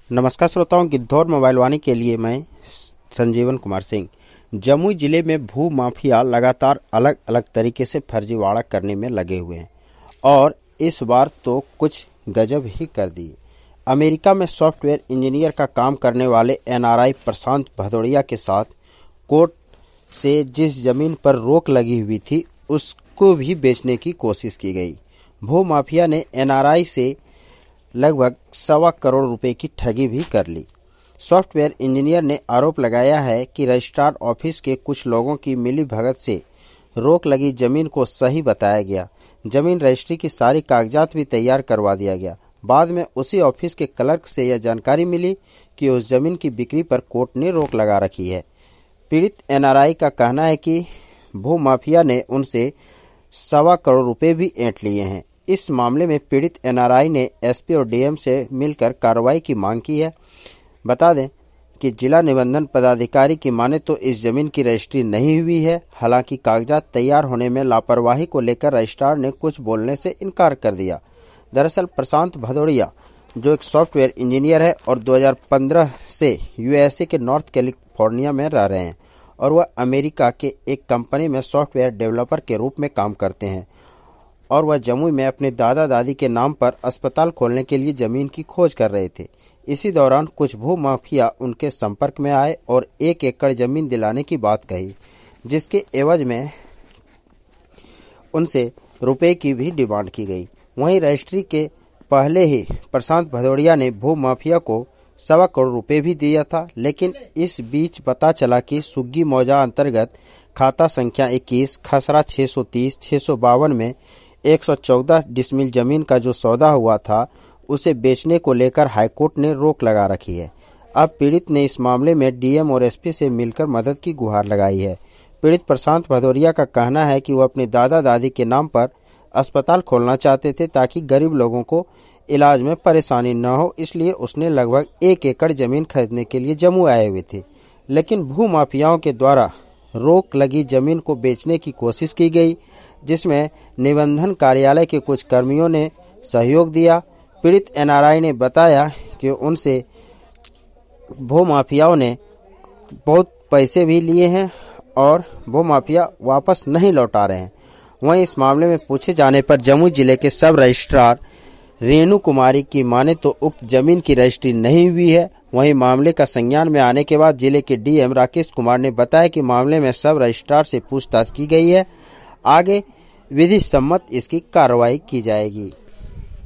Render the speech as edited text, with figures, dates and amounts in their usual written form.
नमस्कार श्रोताओं, गिद्धौर मोबाइल वाणी के लिए मैं संजीवन कुमार सिंह। जमुई जिले में भू माफिया लगातार अलग अलग तरीके से फर्जीवाड़ा करने में लगे हुए हैं और इस बार तो कुछ गजब ही कर दिए। अमेरिका में सॉफ्टवेयर इंजीनियर का काम करने वाले एनआरआई प्रशांत भदौड़िया के साथ कोर्ट से जिस जमीन पर रोक लगी हुई थी उसको भी बेचने की कोशिश की गई। भू माफिया ने एनआरआई से लगभग 1.25 करोड़ रुपए की ठगी भी कर ली। सॉफ्टवेयर इंजीनियर ने आरोप लगाया है कि रजिस्ट्रार ऑफिस के कुछ लोगों की मिली भगत से रोक लगी जमीन को सही बताया गया। जमीन रजिस्ट्री की सारी कागजात भी तैयार करवा दिया गया। बाद में उसी ऑफिस के क्लर्क से यह जानकारी मिली कि उस जमीन की बिक्री पर कोर्ट ने रोक लगा रखी है। पीड़ित एनआरआई का कहना है कि भू माफिया ने उनसे 1.25 करोड़ रुपए भी ऐंठ लिए हैं। इस मामले में पीड़ित एनआरआई ने एसपी और डीएम से मिलकर कार्रवाई की मांग की है। बता दें कि जिला निबंधन पदाधिकारी की माने तो इस जमीन की रजिस्ट्री नहीं हुई है। हालांकि कागजात तैयार होने में लापरवाही को लेकर रजिस्ट्रार ने कुछ बोलने से इनकार कर दिया। दरअसल प्रशांत भदौड़िया, जो एक सॉफ्टवेयर इंजीनियर है और 2015 से यूएसए के नॉर्थ कैलिफोर्निया में रह रहे हैं और वह अमेरिका के एक कंपनी में सॉफ्टवेयर डेवलपर के रूप में काम करते हैं और वह जमुई में अपने दादा दादी के नाम पर अस्पताल खोलने के लिए जमीन की खोज कर रहे थे। इसी दौरान कुछ भू माफिया उनके संपर्क में आए और 1 एकड़ जमीन दिलाने की बात कही, जिसके एवज में उनसे रुपए की भी डिमांड की गई। वहीं रजिस्ट्री के पहले ही प्रशांत भदौड़िया ने भू माफिया को 1.25 करोड़ रुपए भी दिया था, लेकिन इस बीच पता चला कि सुग्गी मौजा अंतर्गत खाता संख्या 21 खसरा 630 652 में 114 डिसमिल जमीन का जो सौदा हुआ था उसे बेचने को लेकर हाईकोर्ट ने रोक लगा रखी है। अब पीड़ित ने इस मामले में डीएम और एसपी से मिलकर मदद की गुहार लगाई है। पीड़ित प्रशांत भदौड़िया का कहना है कि वह अपने दादा दादी के नाम पर अस्पताल खोलना चाहते थे ताकि गरीब लोगों को इलाज में परेशानी न हो, इसलिए उसने लगभग 1 एकड़ जमीन खरीदने के लिए जम्मू आए हुए थे। लेकिन भू माफियाओं के द्वारा रोक लगी जमीन को बेचने की कोशिश की गई, जिसमें निबंधन कार्यालय के कुछ कर्मियों ने सहयोग दिया। पीड़ित एनआरआई ने बताया कि उनसे भू माफियाओं ने बहुत पैसे भी लिए हैं और भू माफिया वापस नहीं लौटा रहे हैं। वहीं इस मामले में पूछे जाने पर जमुई जिले के सब रजिस्ट्रार रेणु कुमारी की माने तो उक्त जमीन की रजिस्ट्री नहीं हुई है। वहीं मामले का संज्ञान में आने के बाद जिले के डीएम राकेश कुमार ने बताया कि मामले में सब रजिस्ट्रार से पूछताछ की गई है। आगे विधि सम्मत इसकी कार्रवाई की जाएगी।